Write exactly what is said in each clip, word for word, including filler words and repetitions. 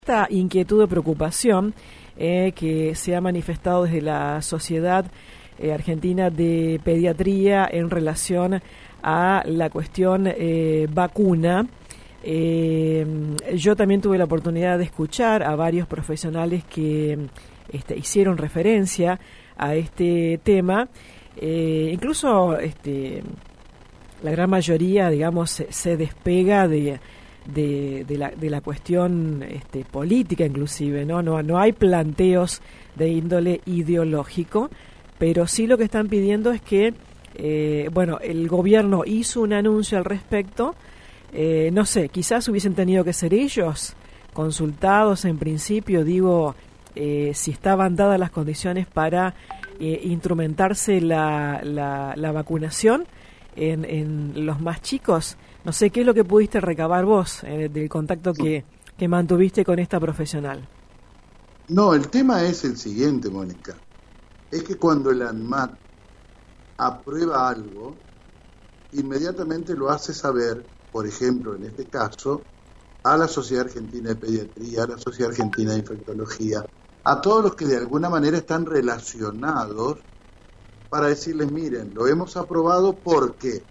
Esta inquietud o preocupación eh, que se ha manifestado desde la Sociedad eh, Argentina de Pediatría en relación a la cuestión eh, vacuna. Eh, yo también tuve la oportunidad de escuchar a varios profesionales que este, hicieron referencia a este tema. Eh, incluso este, la gran mayoría, digamos, se, se despega de... De, de, la, de la cuestión este, política inclusive, ¿no? No, no hay planteos de índole ideológico, pero sí lo que están pidiendo es que, eh, bueno, el gobierno hizo un anuncio al respecto, eh, no sé, quizás hubiesen tenido que ser ellos consultados en principio, digo, eh, si estaban dadas las condiciones para eh, instrumentarse la, la, la vacunación en, en los más chicos. No sé, ¿qué es lo que pudiste recabar vos eh, del contacto que, que mantuviste con esta profesional? No, el tema es el siguiente, Mónica. Es que cuando el ANMAT aprueba algo, inmediatamente lo hace saber, por ejemplo, en este caso, a la Sociedad Argentina de Pediatría, a la Sociedad Argentina de Infectología, a todos los que de alguna manera están relacionados, para decirles, miren, lo hemos aprobado porque...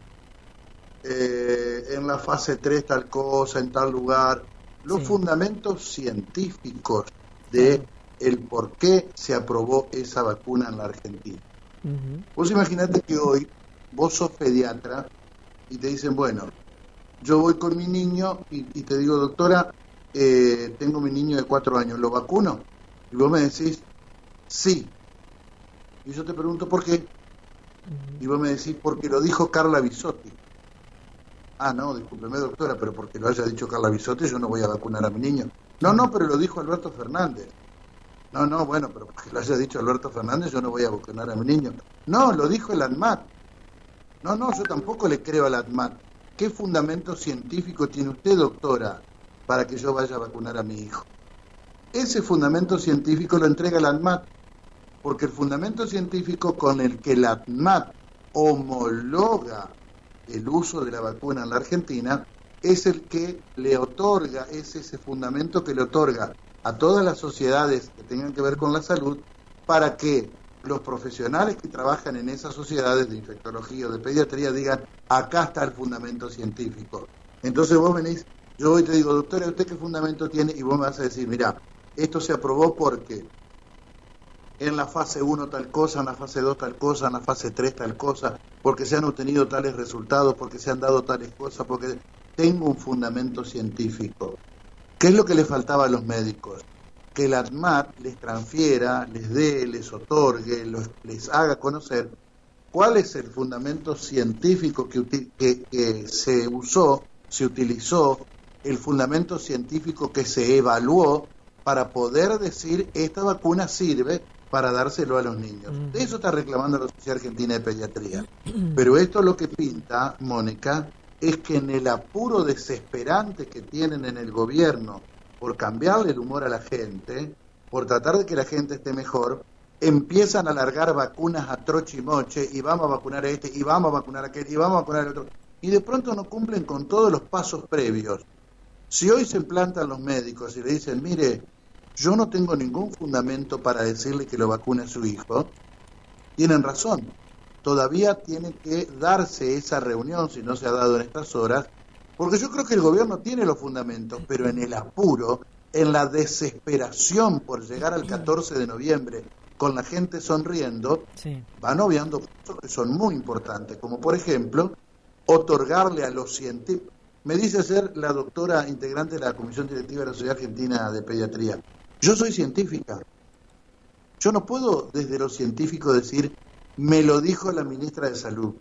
Eh, en la fase tres tal cosa, en tal lugar, los sí. fundamentos científicos de sí. el por qué se aprobó esa vacuna en la Argentina. Uh-huh. Vos imaginate que hoy vos sos pediatra y te dicen, bueno, yo voy con mi niño y, y te digo, doctora, eh, tengo mi niño de cuatro años, ¿lo vacuno? Y vos me decís, sí. Y yo te pregunto, ¿por qué? Uh-huh. Y vos me decís, porque lo dijo Carla Bisotti. Ah, no, discúlpeme, doctora, pero porque lo haya dicho Carla Bisotti yo no voy a vacunar a mi niño. No, no, pero lo dijo Alberto Fernández. No, no, bueno, pero porque lo haya dicho Alberto Fernández yo no voy a vacunar a mi niño. No, lo dijo el ANMAT. No, no, yo tampoco le creo al ANMAT. ¿Qué fundamento científico tiene usted, doctora, para que yo vaya a vacunar a mi hijo? Ese fundamento científico lo entrega el ANMAT, porque el fundamento científico con el que el ANMAT homologa el uso de la vacuna en la Argentina es el que le otorga, es ese fundamento que le otorga a todas las sociedades que tengan que ver con la salud para que los profesionales que trabajan en esas sociedades de infectología o de pediatría digan, acá está el fundamento científico. Entonces vos venís, yo hoy te digo, doctora, ¿usted qué fundamento tiene? Y vos me vas a decir, mira, esto se aprobó porque en la fase uno tal cosa, en la fase dos tal cosa, en la fase tres tal cosa, porque se han obtenido tales resultados, porque se han dado tales cosas, porque tengo un fundamento científico. ¿Qué es lo que le faltaba a los médicos? Que el ANMAT les transfiera, les dé, les otorgue, los, les haga conocer cuál es el fundamento científico que, que, que se usó, se utilizó, el fundamento científico que se evaluó para poder decir esta vacuna sirve para dárselo a los niños. De eso está reclamando la Sociedad Argentina de Pediatría. Pero esto lo que pinta, Mónica, es que en el apuro desesperante que tienen en el gobierno por cambiarle el humor a la gente, por tratar de que la gente esté mejor, empiezan a largar vacunas a troche y moche, y vamos a vacunar a este, y vamos a vacunar a aquel, y vamos a vacunar al otro, y de pronto no cumplen con todos los pasos previos. Si hoy se implantan los médicos y le dicen, mire, yo no tengo ningún fundamento para decirle que lo vacune a su hijo, tienen razón. Todavía tiene que darse esa reunión, si no se ha dado en estas horas, porque yo creo que el gobierno tiene los fundamentos, pero en el apuro, en la desesperación por llegar al catorce de noviembre con la gente sonriendo, sí. van obviando cosas que son muy importantes, como por ejemplo, otorgarle a los científicos. Me dice ser la doctora integrante de la Comisión Directiva de la Sociedad Argentina de Pediatría. Yo soy científica. Yo no puedo desde lo científico decir, me lo dijo la ministra de Salud,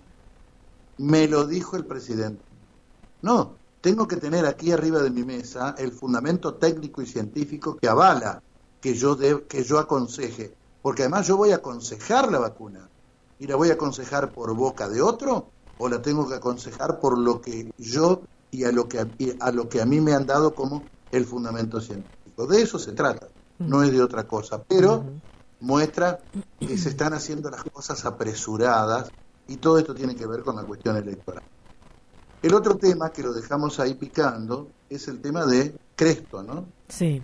me lo dijo el presidente. No, tengo que tener aquí arriba de mi mesa el fundamento técnico y científico que avala que yo, de, que yo aconseje. Porque además yo voy a aconsejar la vacuna. ¿Y la voy a aconsejar por boca de otro? ¿O la tengo que aconsejar por lo que yo y a lo que a, a lo que a mí me han dado como el fundamento científico? De eso se trata, no es de otra cosa, pero muestra que se están haciendo las cosas apresuradas y todo esto tiene que ver con la cuestión electoral. El otro tema que lo dejamos ahí picando es el tema de Crespo, ¿no? Sí.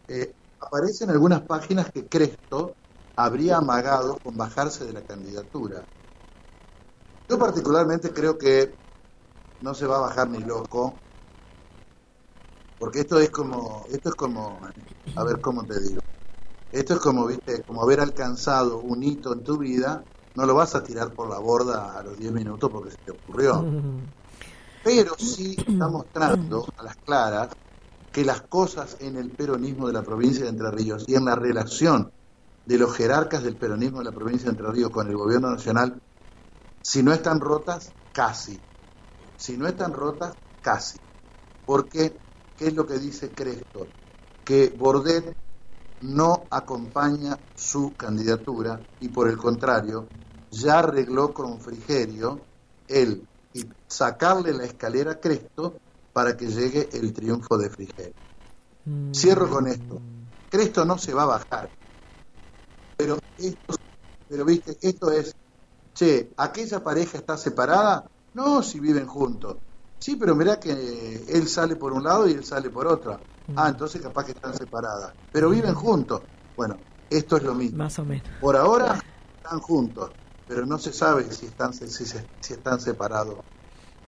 eh, aparece en algunas páginas que Cresto habría amagado con bajarse de la candidatura. Yo particularmente creo que no se va a bajar ni loco, porque esto es como, esto es como, a ver cómo te digo, esto es como, viste, como haber alcanzado un hito en tu vida, no lo vas a tirar por la borda a los diez minutos porque se te ocurrió. Pero sí está mostrando a las claras que las cosas en el peronismo de la provincia de Entre Ríos y en la relación de los jerarcas del peronismo de la provincia de Entre Ríos con el gobierno nacional, si no están rotas, casi. Si no están rotas, casi. Porque, ¿qué es lo que dice Cresto? Que Bordet no acompaña su candidatura y por el contrario, ya arregló con Frigerio el y sacarle la escalera a Cresto para que llegue el triunfo de Frigerio. Mm. Cierro con esto. Cresto no se va a bajar. Pero esto, pero viste, esto es, che, ¿aquella pareja está separada? No, si viven juntos. Sí, pero mirá que él sale por un lado y él sale por otro. Mm. Ah, entonces capaz que están separadas. Pero viven juntos. Bueno, esto es lo mismo. Más o menos. Por ahora están juntos, pero no se sabe si están, si, si están separados